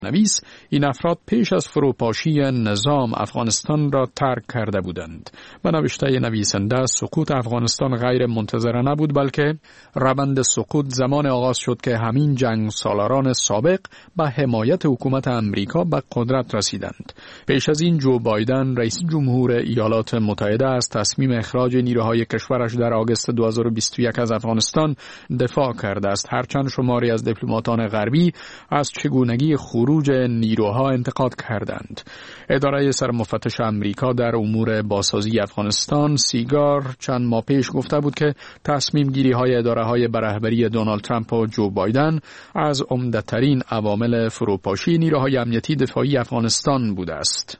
نویس این افراد پیش از فروپاشی نظام افغانستان را ترک کرده بودند و نوشته نویسنده سقوط افغانستان غیر منتظره نبود، بلکه روند سقوط زمان آغاز شد که همین جنگ سالاران سابق به حمایت حکومت امریکا به قدرت رسیدند. پیش از این جو بایدن رئیس جمهور ایالات متحده از تصمیم اخراج نیروهای کشورش در آگوست 2021 از افغانستان دفاع کرده است، هرچند شماری از دیپلماتان غربی از چگونگی خروج نیروها انتقاد کردند. اداره سرمفتش امریکا در امور بازسازی افغانستان سیگار چند ماه پیش گفته بود که تصمیم گیری های اداره های برهبری دونالد ترامپ و جو بایدن از عمده‌ترین عوامل فروپاشی نیروهای امنیتی دفاعی افغانستان بوده است.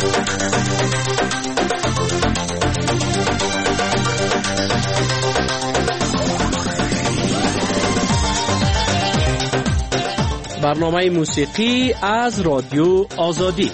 برنامه موسیقی از رادیو آزادی.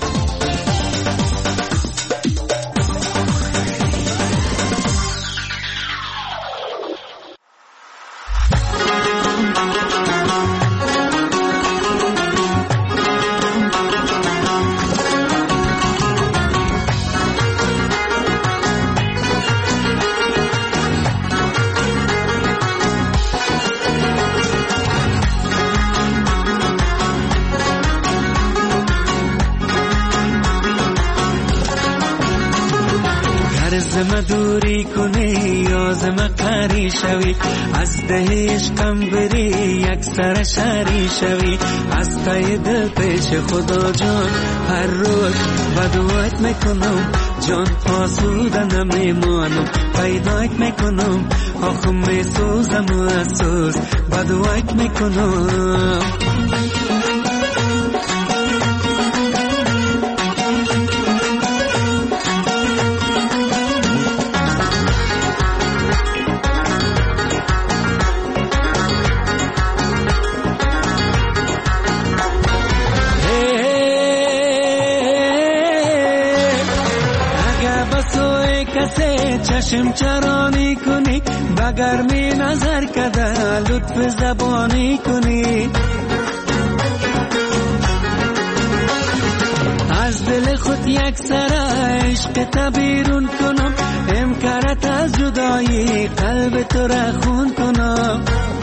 زم دوری کنی یا زم قری شوی، از ده عشقم بری یک سر شری شوی، از تای دل پیش خدا جان هر روز بدوات میکنم، جان آسوده نمیمانم، پیدایت میکنم آخم میسوزم و اسوز بدوات میکنم. چشم چرانی کنی بگرمی نظر کده لطف زبانی کنی، از دل خود یک سر عشق تبیرون کنم، امکارت از جدایی قلب تو را خون کنم.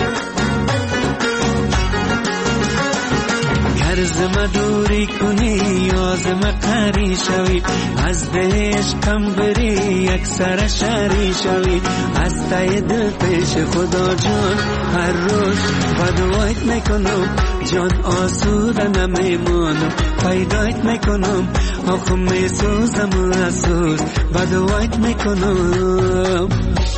زم دوری کنی یا زم قری شوی، از ده عشقم بری یک سر شری شوی، از تای دل پیش خدا جان هر روز بدوایت میکنم، جان آسوده نمیمانم، پیدایت میکنم آخم میسوزم و اسوز بدوایت میکنم.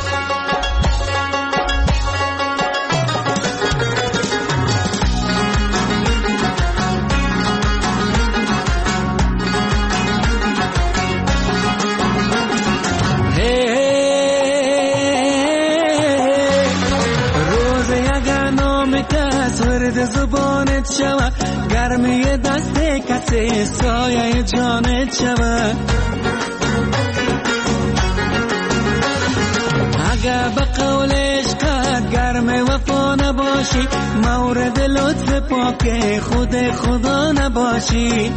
زبانت شوه گرمی دست کسی سایه جانت شوه، اگه به قول عشقت گرم وفا نباشی، مورد لطف پاک خود خدا نباشی.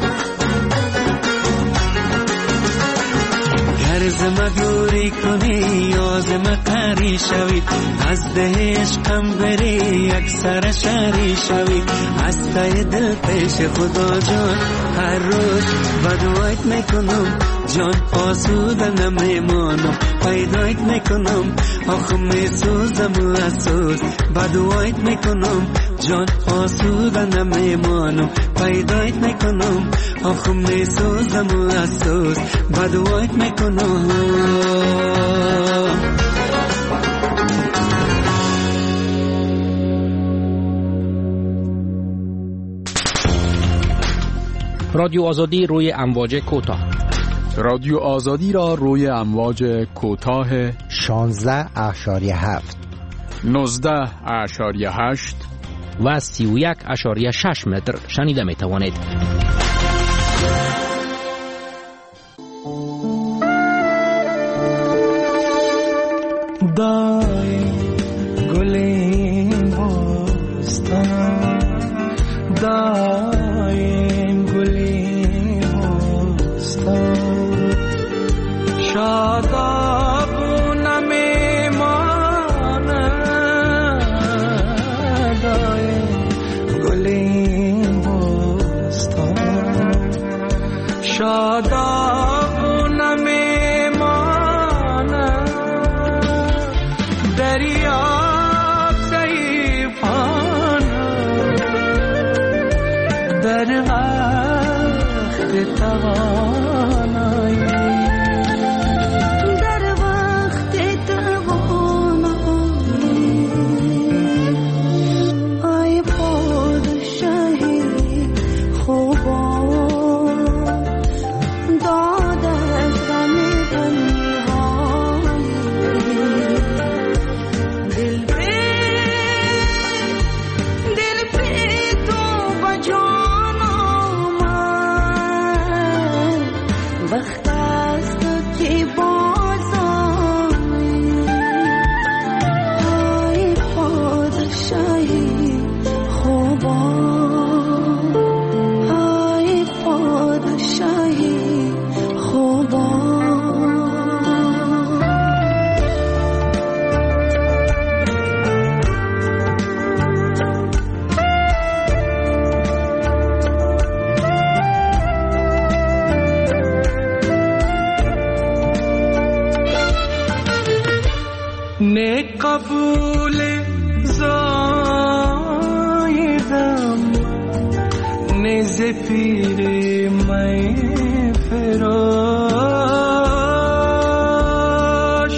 زم دوری کنی یا زم قری شوی، از ده عشقم بری یک سر شری شوی، از تای دل پیش خدا جان هر روز بدوایت میکنم، جان آسوده نمیمانم، پیدایت میکنم آخم میسوزم و اسوز بدوایت میکنم، جان آسوده نمیمانم، پیدایت میکنم آخم میسوزم و اسوز بدوایت میکنم. رادیو آزادی روی امواج کوتاه. رادیو آزادی را روی امواج کوتاه 16.7 19.8 و 31.6 متر شنیده می توانید. دای گلین بستان دای داغ نمیماند دریاب ضعیفانه در وقت توانایی ne kabul zaidam ne zefire mai ferosh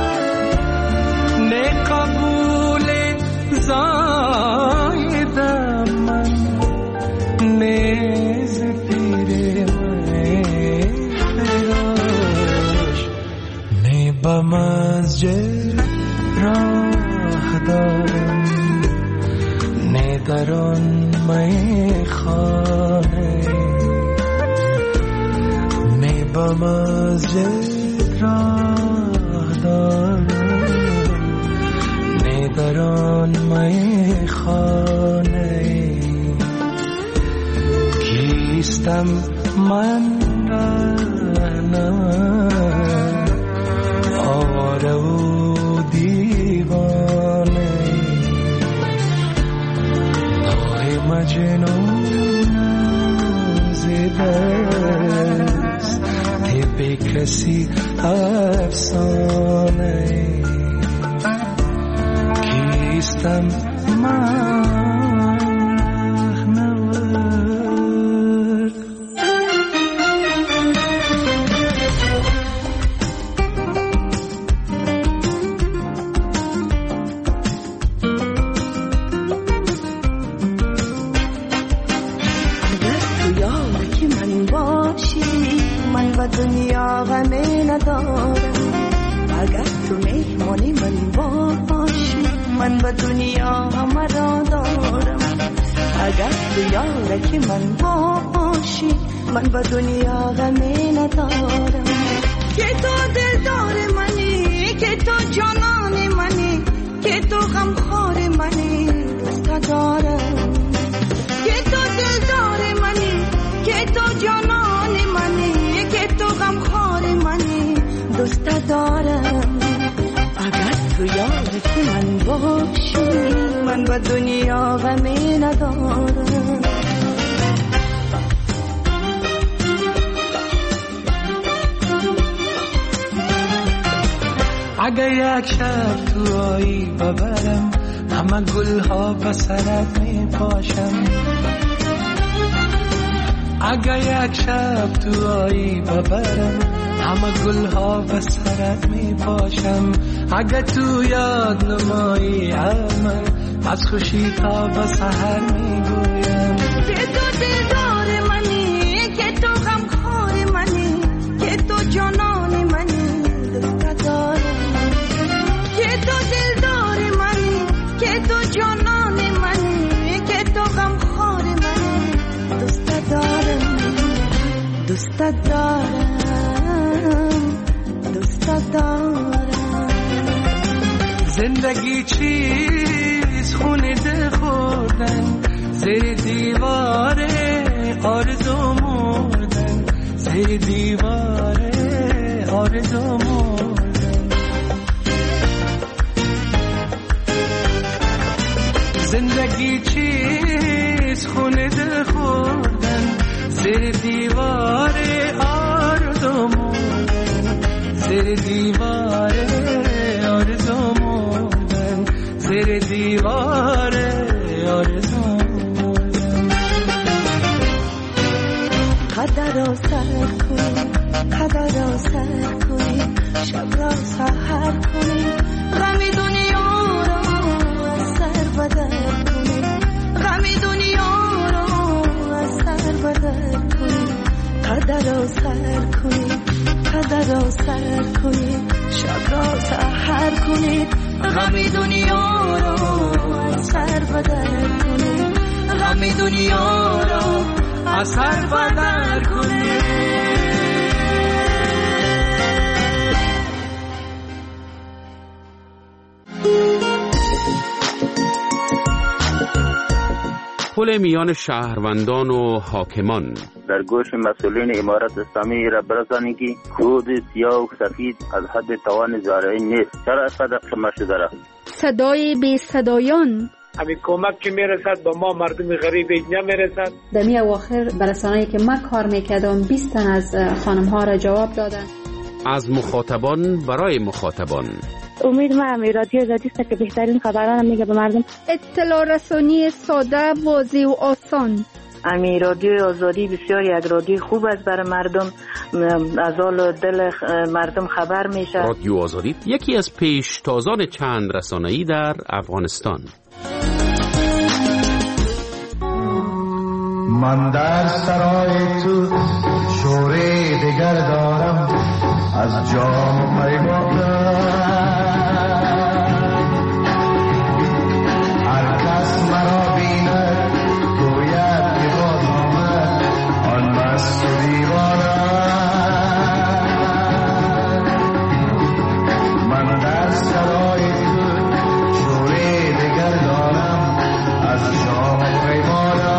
ne kabul zaidam ne zefire mai ferosh ne bamazje راه دارم نه در آن میخانه نه با مسجد راه دارم نه در آن میخانه کیستم من رهنم آواره و مجنون زدست به کسی افسانه کیستم من دنیا غمی ندارم اگر تو مهمانی من باشی من به دنیا همه را دارم اگر تو یارکی من باشی من به دنیا غمی ندارم که تو دلدار منی که تو جانان منی که تو غمخوار منی دوست دارم که تو دلدار منی که تو جانان منی تو غمخوار منی دوست دارم اگر تو یارکی من باشی من به دنیا غمی ندارم اگر یک شب تو آیی ببرم همه گلها به سرت می پاشم اگر یک شب تو آیی ببرم همه گلها به سرت می پاشم اگر تو یاد نمایی من از خوشی تا به سحر می گویم که تو دلدار منی که تو غمخوار منی که تو جانان منی دوست دارم که تو دلدار منی که تو جانان منی که تو غمخوار منی دوست دارم دوست دارم دوست دارم زندگی چیز خونه دل خوردن زیر دیوار آرزو مردن زیر دیوار آرزو مردن زندگی چیز خونه دل خوردن زیر دیوار قدر را سر کنیم، قدر را سر کنیم، شب را سحر کنیم، غم دنیا را از سر بدر کنیم، غم دنیا را از سر بدر کنیم، قدر را سر کنیم، قدر را سر کنیم، شب را سحر کنیم، غم دنیا را از سر بدر کنیم، غم دنیا را از سر بدر کنیم. پل میان شهروندان و حاکمان. در گوش مسئولین امارت اسلامی را برسانید که خود سیاه و سفید از حد توان زارعی نیست. چرا صدق شما شده را؟ صدای بی صدایان. همین کمک که میرسد با ما مردم غریب نمیرسد. دمی اواخر برسانه‌ای که من کار میکردم 20 تن از خانم ها را جواب دادن. از مخاطبان برای مخاطبان. امید ما رادیو آزادی است که بهترین خبران میگه به مردم. اطلاع رسانی ساده، واضح و آسان. امی رادیو آزادی بسیار یک رادیو خوب است برای مردم، از حال دل مردم خبر میشه. رادیو آزادی یکی از پیشتازان چند رسانه‌ای در افغانستان. من در سرای تو شوره دگر دارم، از جام پیمانم، هر کس مرا بیند گوید که باز آمد آن مست و دیوانم. من در سرای تو شوره دگر دارم، از جام پیمانم.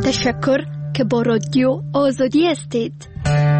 تشکر که با رادیو آزادی هستید.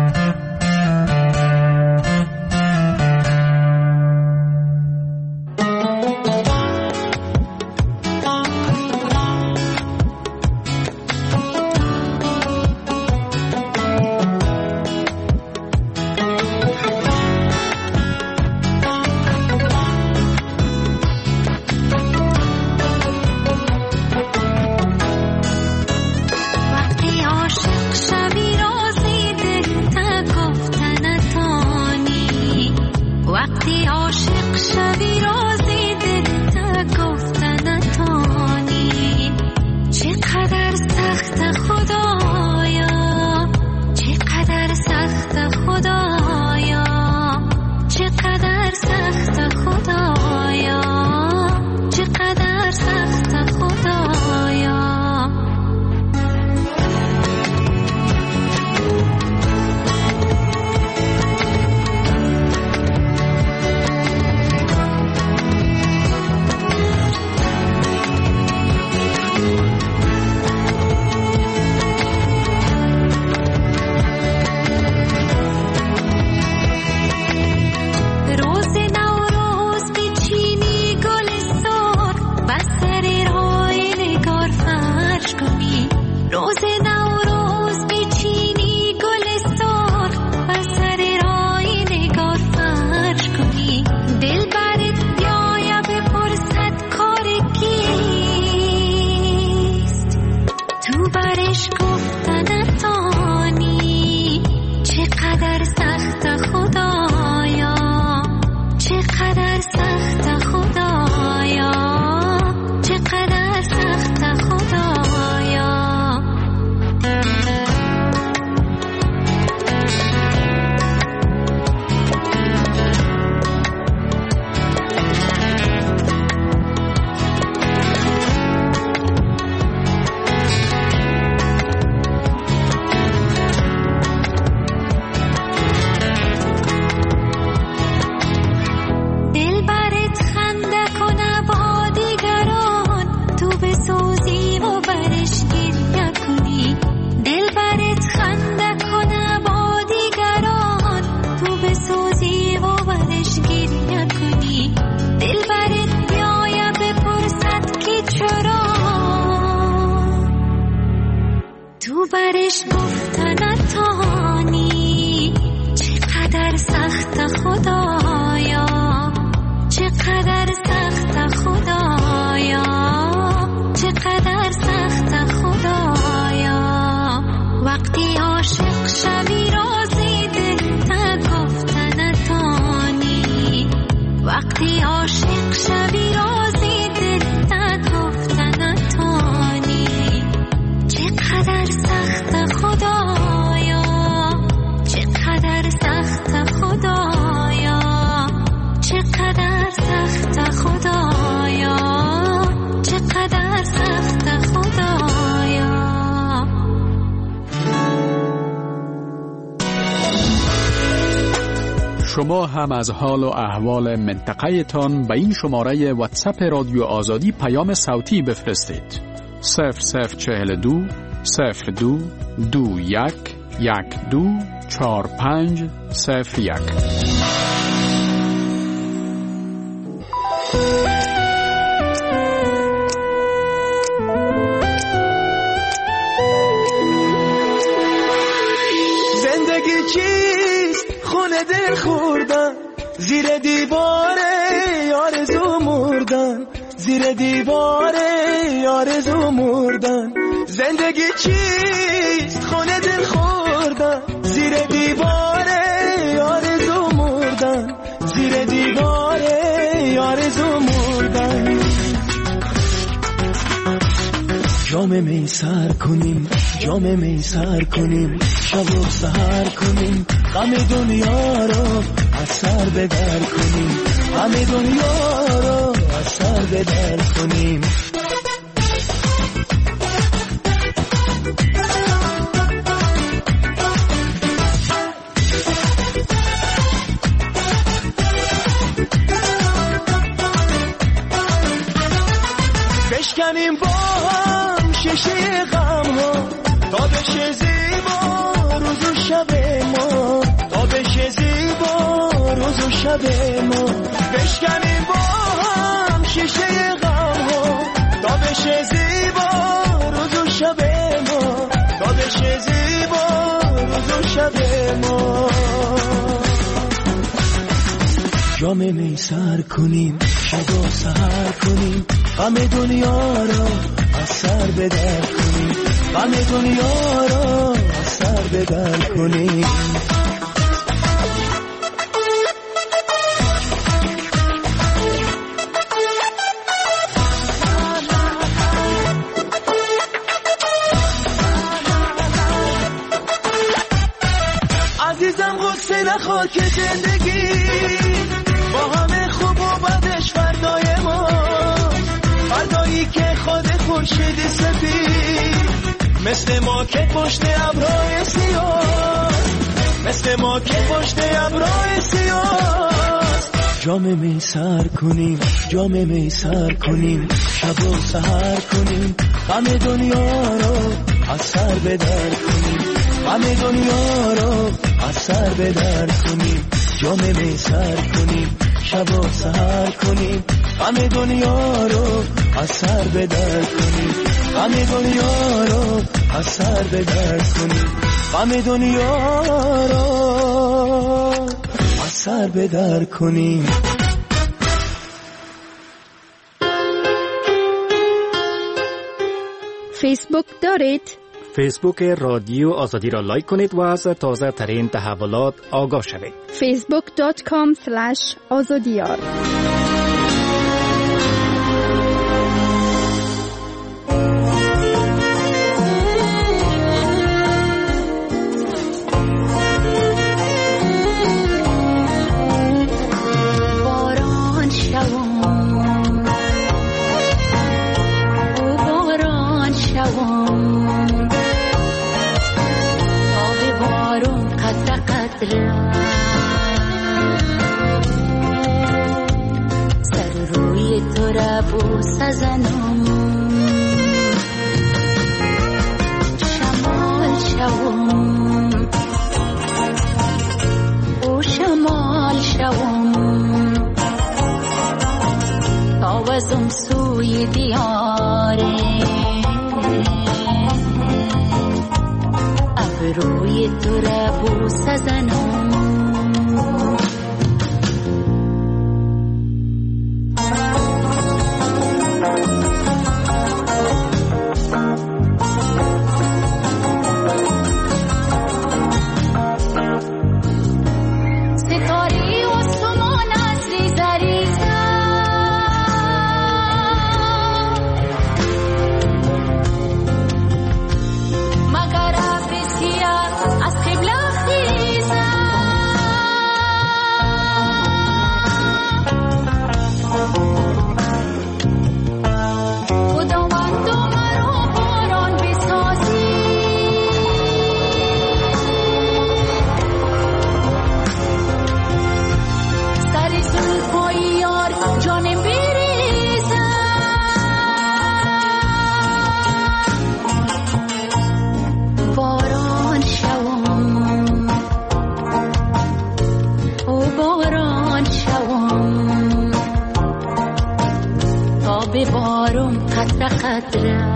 برش گفتن نتانی، چقدر سخت خدایا، چقدر سخت خدایا، چقدر سخت خدایا. وقتی عاشق شوی رازی دل تا گفتن نتانی، وقتی عاشق شوی رازی دل تا گفتن نتانی. چقدر سخت خدایا، چقدر سخت خدایا، چقدر سخت خدایا، چقدر سخت خدایا. شما هم از حال و احوال منطقه تان به این شماره واتساپ رادیو آزادی پیام صوتی بفرستید. 0042 02 21 12 45 01. زندگی چیست؟ خونه دل خوردن، زیر دیواره آرزو مردن، زیر دیواره آرزو مردن. زندگی چیست؟ خونه دل خوردن، زیر دیواره آرزو مردن، زیر دیواره آرزو مردن. جام می سر کنیم، جام می سر کنیم، شب و سحر کنیم، غم دنیا رو از سر بدر کنیم، غم دنیا رو از سر بدر کنیم. بشکنیم با هم شیشه غم ها، تا بشه زیبا روز و شب ما، تا بشه زیبا روز و شب ما، بشکنیم با هم شیشه غم ها، تا بشه زیبا روز و شب ما، تا بشه زیبا روز و شب ما. جام می سر کنیم، شب و سحر کنیم، غم دنیا را از سر بدر کنیم، غم دنیا را از سر بدر کنیم. عزیزم غصه نخور که زندگی با همه خوب و بدش فردای ما، فردایی که خود خورشید سفید مثل ما که پشت ابرهای سیاه، مثل ما که پشت ابرهای سیاه. جام می سر کنیم، جام می سر کنیم، شب و سحر کنیم، غم دنیا رو از سر بدر کنیم، غم دنیا رو از سر بدر کنیم. جام می سر کنیم، شب و سحر کنیم، غم دنیا رو از سر بدر کنیم، غم دنیا رو از سر بدر کنیم، غم دنیا رو از سر بدر کنیم. فیسبوک دارید؟ فیسبوک رادیو آزادی را لایک کنید و از تازه ترین تحولات آگاه شوید. facebook.com/azadiyar. سر روی تو را بوس زنم، شمال شوم او شمال شوم، تاوزم سوی دیاره، ابروی تو را بوس زنم. ببارم قطره قطره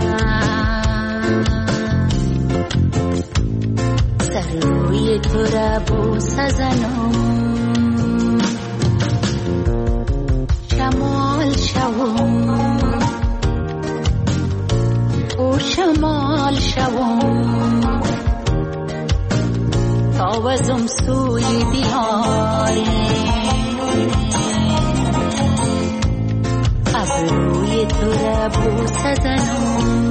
سر روی تو را بوس زنم شمال شوم او شمال شوم تاوزم سوی دیاره ابروی تو را بوس زنم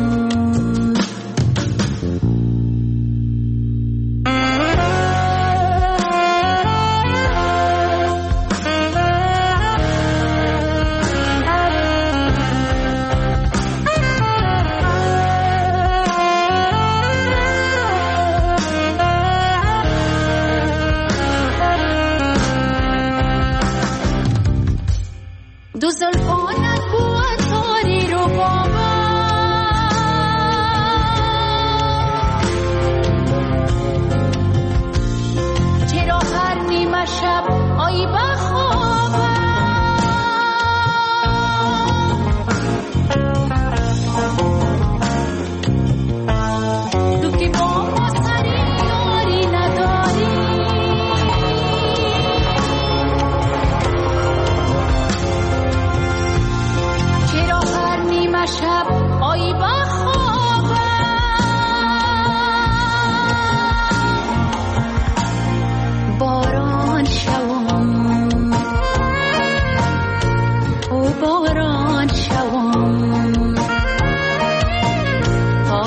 دو زلفانت بود تاری رو با من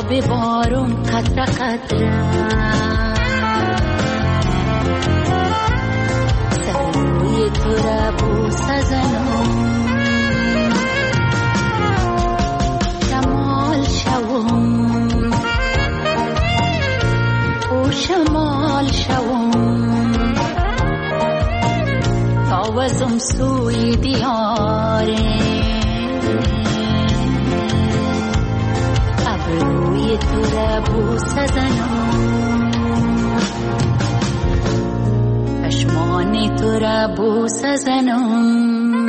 آب بارون قطره قطره سر روی تو را بوسه زنم شمال شوم او شمال شوم تا وزم سوی دیاره ابروی تو را بوسه زنم چشمان تو را بوسه زنم.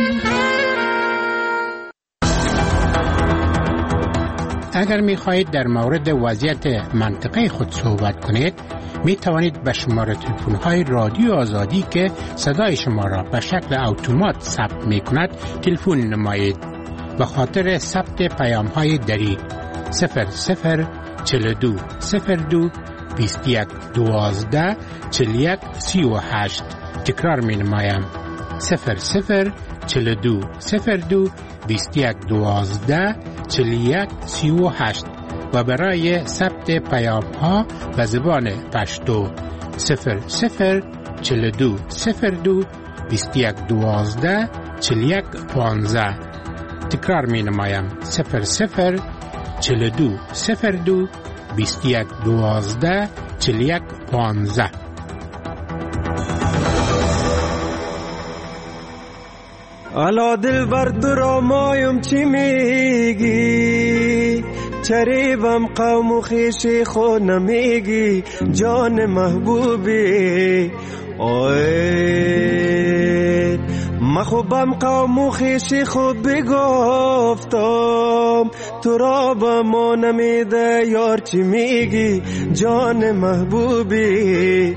اگر می خواهید در مورد وضعیت منطقه خود صحبت کنید می توانید به شماره تلفن های رادیو آزادی که صدای شما را به شکل اتومات ثبت می کند تلفن نمایید. به خاطر ثبت پیام های دری 0042 02 21 12 41 38 تکرار می نمایم 0042 02 21 12 41 38 و برای ثبت پیام ها به زبان پشتو 0042 02 21 12 41 15 تکرار می نمایم 0042 02 21 12 41 15. الا دل بر درا مایم چی میگی چریبم قوم و خیشی خود نمیگی جان محبوبی اوه مخوبم قوم و خیشی خود بگفتم تو را با ما نمیده یار چی میگی جان محبوبی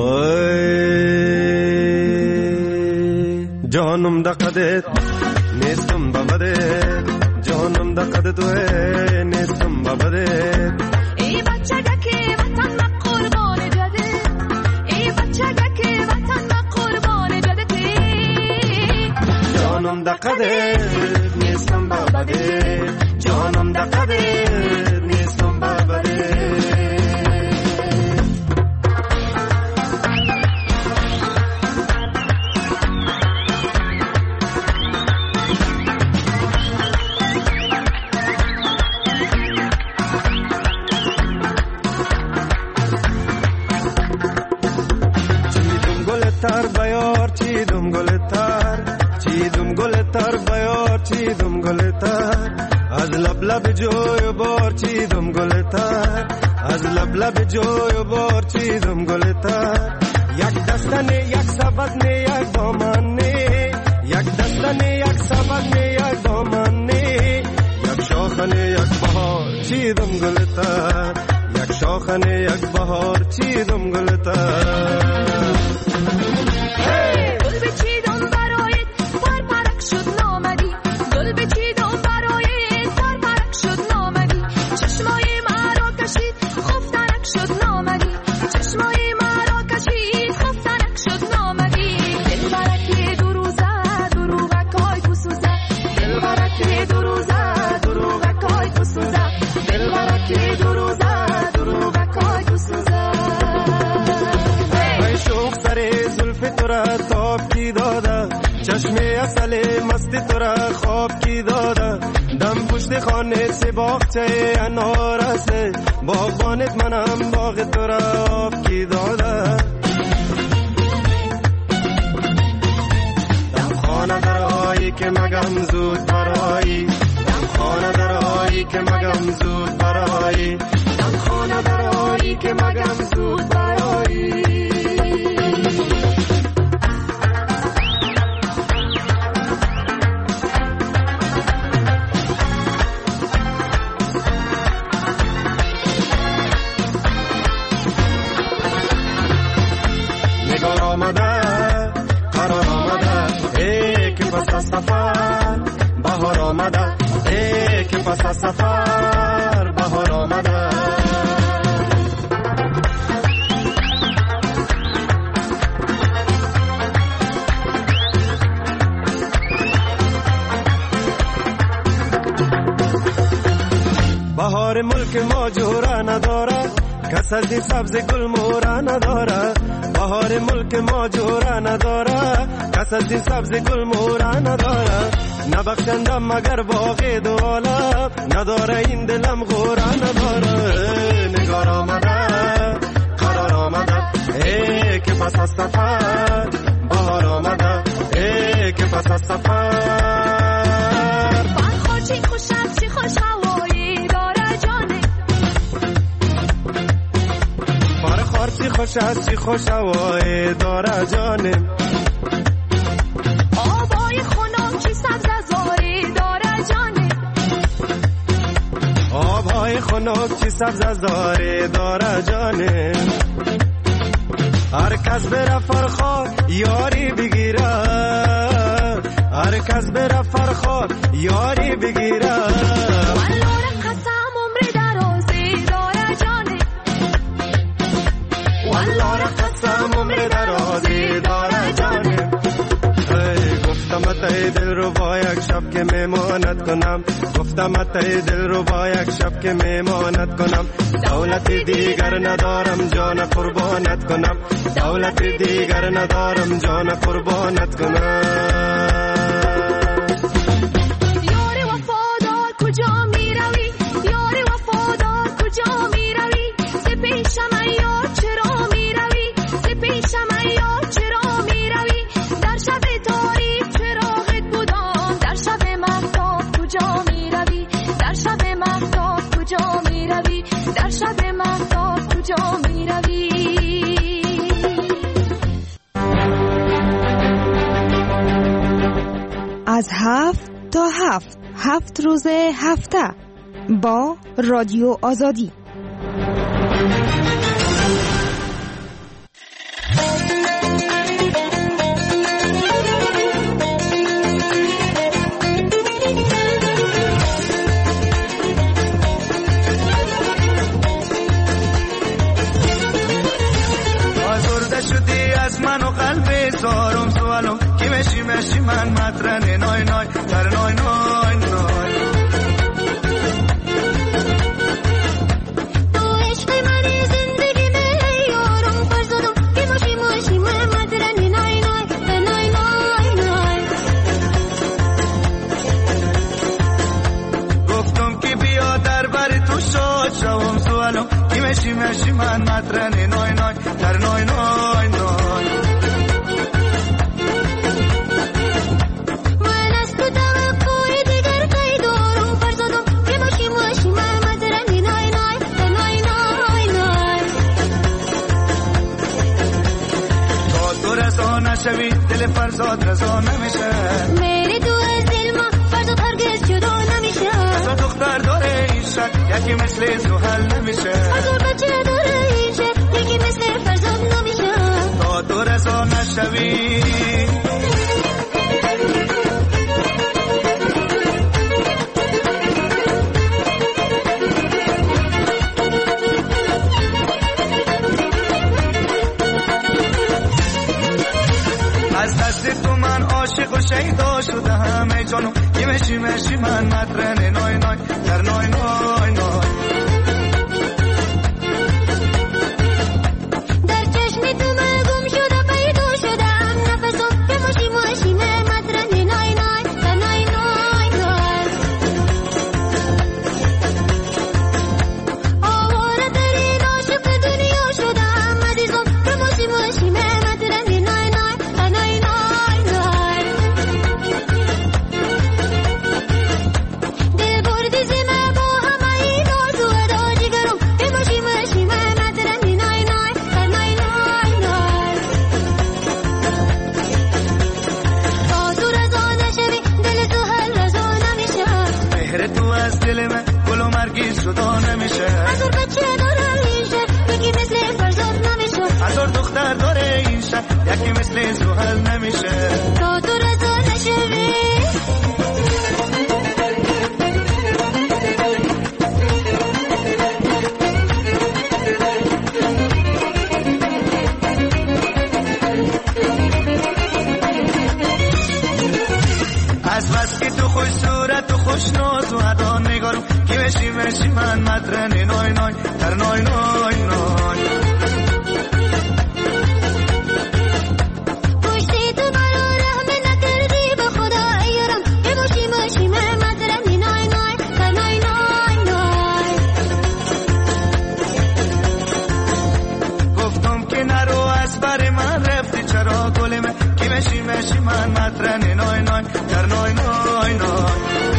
جانم دقدت نیستم ببدت جانم دقدت توه نیستم ببدت ای بچه که وطن ما قربان جده ای بچه که وطن ما قربان جده جانم دقدت نیستم ببدت جانم دقدت نیستم ببدت تر بیار چیدم گلتر چیدم گلتر بیار چیدم گلتر از لب لب جوی بار چیدم گلتر از لب لب جوی بار چیدم گلتر یک دستنه یک سبدنه یک دامنه یک دستنه یک سبدنه یک دامنه یک شاخنه یک بهار چیدم گلتر یک شاخنه یک بهار چیدم گلتر گل بچیدم برایت پرپرک شد نامدی گل بچیدم برایت پرپرک شد نامدی چشمای مرا کشید خفتنک شد نامدی چشمای مرا کشید خفتنک شد نامدی دل برکی دو روزه دروغکای بسوزه دل برکی دو روزه دروغکای بسوزه دل برکی دو روزه دروغکای بسوزه تورا تاب کی دادا چشم اصل مستی تورا خواب کی دادا دم پشت خانه سی باغچه انار است باغبانت منم باغ تورا آب کی دادا دم خانه درهایی که مگم زود برایی دم خانه درهایی که مگم زود برایی دم خانه درهایی که مگم زود برایی قرار آمده ای که پس از سفر بهار آمده ای که پس از سفر بهار آمده بهار ملک ملک ما جوره نداره، کس از این سبز گل موره نداره. بهار ملک ما جوره نداره، کس از این سبز گل موره نداره. نبخشندم مگر باغ دو عالم، نداره این دلم غوره نداره. نگار آمده قرار آمده، ای که پس از سفر بهار آمده، ای که پس از سفر. چی خوش است چی خوش هوایی داره جانه، فرخار چی خوش است چی خوش هوایی داره جانه. آبای خنک چی سبز زاری داره جانه، آبهای خنک چی سبز زاری داره جانه. هر کس بره فرخار یاری بگیره، هر کس بره فرخار یاری بگیره. والله قسم عمر درازی داره جانه، والله قسم عمر درازی داره جانه. گفتم ای دل رو با یک شب که میمانت کنم، گفتم ای دل رو با یک شب که میمانت کنم. دولت دیگر ندارم جان قربانت کنم، دولت دیگر ندارم جان قربانت کنم. یار وفادار کجا می روی، یار وفادار کجا می روی. ز پیشم یار چرا می روی، ز پیشم یار چرا می روی. در شب تاریک چراغت بودم، در شب مهتاب کجا می روی، در شب مهتاب کجا می روی، در شب مهتاب کجا می روی. از 7 تا 7 روز هفته با رادیو آزادی. آزرده شدی از من و قلب زارم سوالم کی مشی من مطرن نای نای در نای نای نای. تو عشق منی زندگی می یارم فرزادم کی مشی من مطرن نای نای در نای نای نای. گفتم که بیا در بر تو شاد شوم سوالم کی مشی من مطرن نای نای در نای نای نای. نشوی دل فرزاد رضا نمیشه، میری تو از دل ما فرزاد هرگز جدا نمیشه. هزار دختر داره این شک یکی مثل زحل نمیشه، هزار بچه داره این شک یکی مثل فرزاد نمیشه. تا تو رضا نشوی از دست تو من عاشق و شیدا شده همه جانم کی مشی من مطرن نای نای در نای نای نای. در چشم تو من گم شده پیدا شدم نفسم کی مشی من مطرن نای نای در نای نای نای. آواره ترین عاشق دنیا شدم عزیزم کی مشی من مطرن نای نای در نای نای نای. دل بردی زمه با همه این آرزو ادا جگرم کی مشی من مطرن نای نای در نای نای نای. تا تو رضا نشوی دل تو هر رضا نمیشه، مهر تو از دل من گل و مرگی جدا نمیشه. هزار بچه داره این شهر یکی مثل فرزاد نمیشه، هزار دختر داره این شهر یکی مثل زحل نمیشه. تا تو رضا نشوی از بس که تو خوش صورت و خوش ناز و ادا نگارم کی مشی من مطرن در نای نای نای. پشتی تو برا رحم نکردی به خدا ایرم یه باشی باشی محمد رمی نای نای در نای نای نای. گفتم که نرو از بر من رفتی چرا گل من کی مشی مشی من مطرن نای نای در نای نای نای.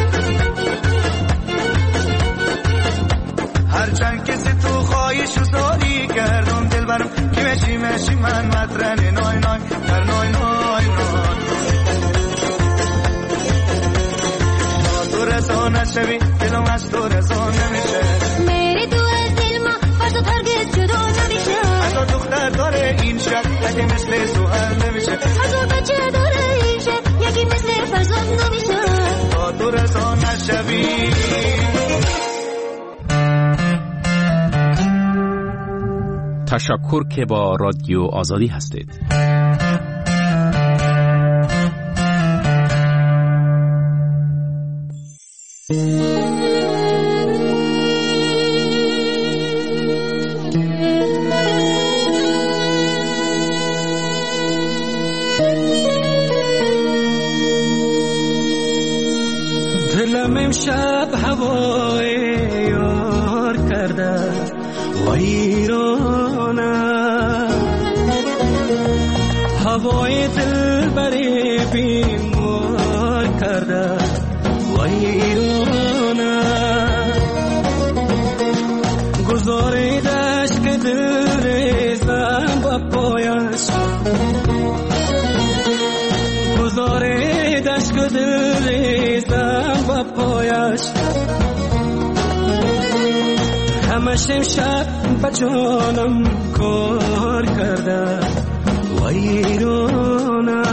هرچند کسی تو خواهیش و زاری کردم دل برم کی مشی مشی من مطرن نای نای در نای نای نای. تو رسا نشوی دلم از تو رسا نمیشه میری تو از دل ما فرد هرگز جدا نمیشه. از دختر داره این شب یکی مثل سوهر نمیشه. از بچه داره این شب یکی مثل فرزاد نمیشه. تو رسا نشوی. تشکر که با رادیو آزادی هستید. دلم امشب هوای یار کرده ویرانه، هوای دل بری بیمار کرده ویرانه. گذاریدش که دل ریزم با پایش، گذاریدش که دل ریزم با پایش. همش امشب با جانم کار کرده ویرانه،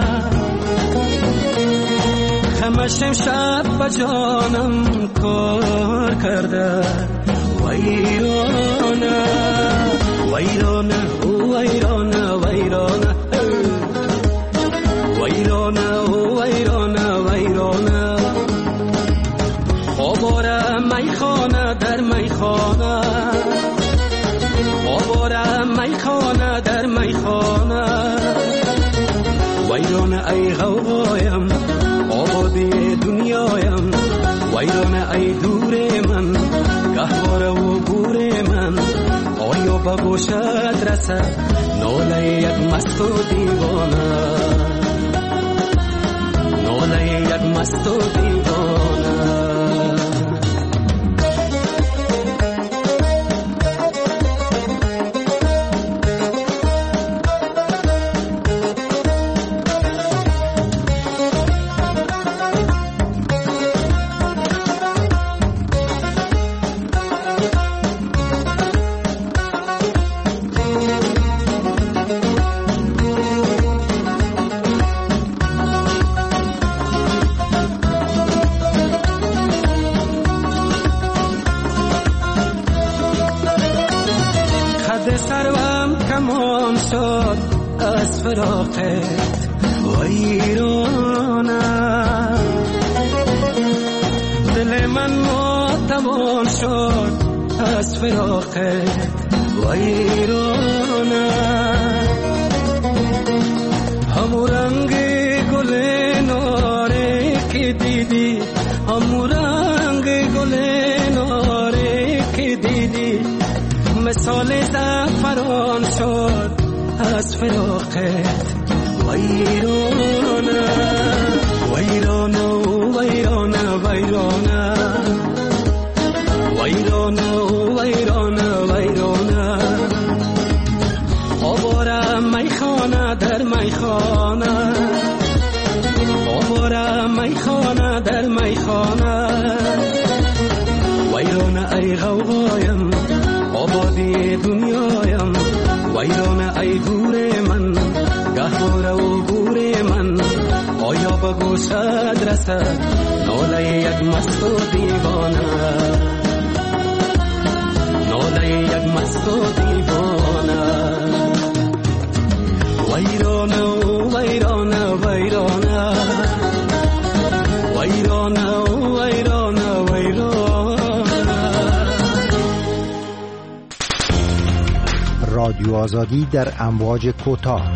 همش امشب با جانم کار کرده ویرانه. ویرانه او ویرانه ویرانه ویرانه او ویرانه ویرانه. خواباره میخانه در میخانه، خواباره میخانه در میخانه. ویرانه ای غوغایم آبادی دنیایم، ویرانه ای دور من گهواره و گور من. آیا به گوشت رسد ناله یک مست و دیوانه، ناله یک مست و دیوانه. سروم کمان شد از فراقت ویرانه، دل من ماتمان شد از فراقت ویرانه. همو رنگ گل ناره که دیدی، همو رنگ گل ناره که دیدی. مثال زعفران شد از فراقت ویرانه. ویرانه ویرانه ویرانه ویرانه ویرانه ویرانه. آواره میخانه در میخانه، آواره میخانه در میخانه. ویرانه ای غوغایم آبادی دنیایم، ویرانه ای گور من گهواره و گور من. آیا به گوشت رسد ناله یک مست و دیوانه، ناله یک مست و دیوانه. ویرانه ویرانه ویرانه ویرانه ویرانه ویرانه. رادیو آزادی در امواج کوتاه.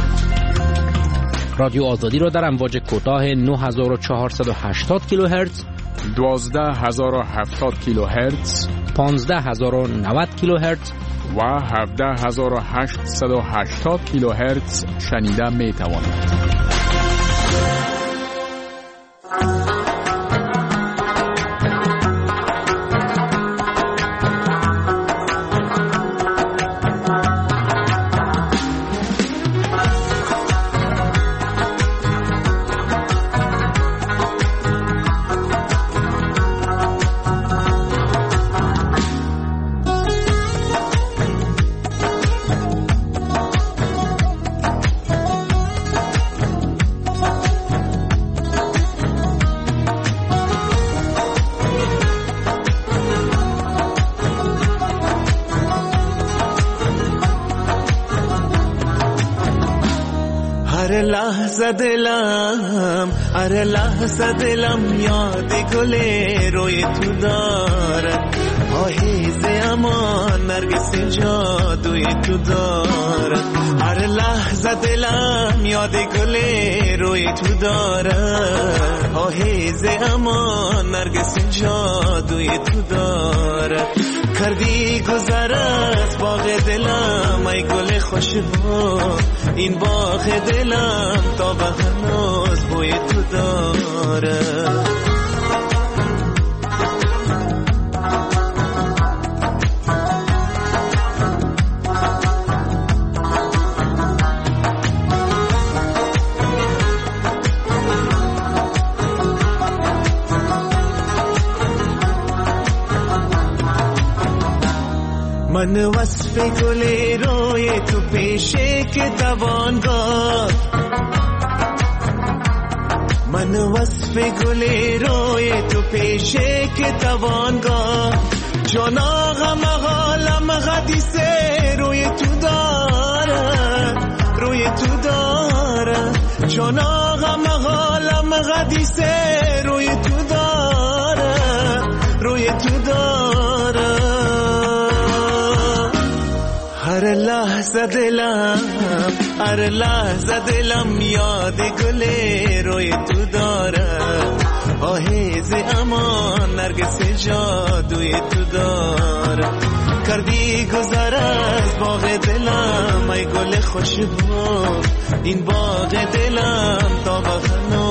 رادیو آزادی را در امواج کوتاه 9480 کیلوهرتز، 12070 کیلوهرتز، 15090 کیلوهرتز و 17880 کیلوهرتز شنیده می توانید. هر لحظه دلم یاد گل روی تو دارد، آهیزه امان نرگس جادوی تو دارد. هر لحظه دلم یاد گل روی تو دارد، آهیزه امان نرگس جادوی تو دارد. کردی گذر از باغ دلم ای گل خوشبو، این باغ دلم تا به هنوز بوی تو داره. من وصف گل روی تو پیشه که توانگاه، من وصف گل روی تو پیشه که توانگاه. جان آقا مقالم حدیثه روی تو داره، روی تو داره. جان آقا مقالم حدیثه روی تو داره، روی تو داره. هر لحظه دلم یاد گل روی تو داره، آهیز امان نرگس جادوی تو داره. کردی گذر از باغ دلم ای گل خوشبو، این باغ دلم تا به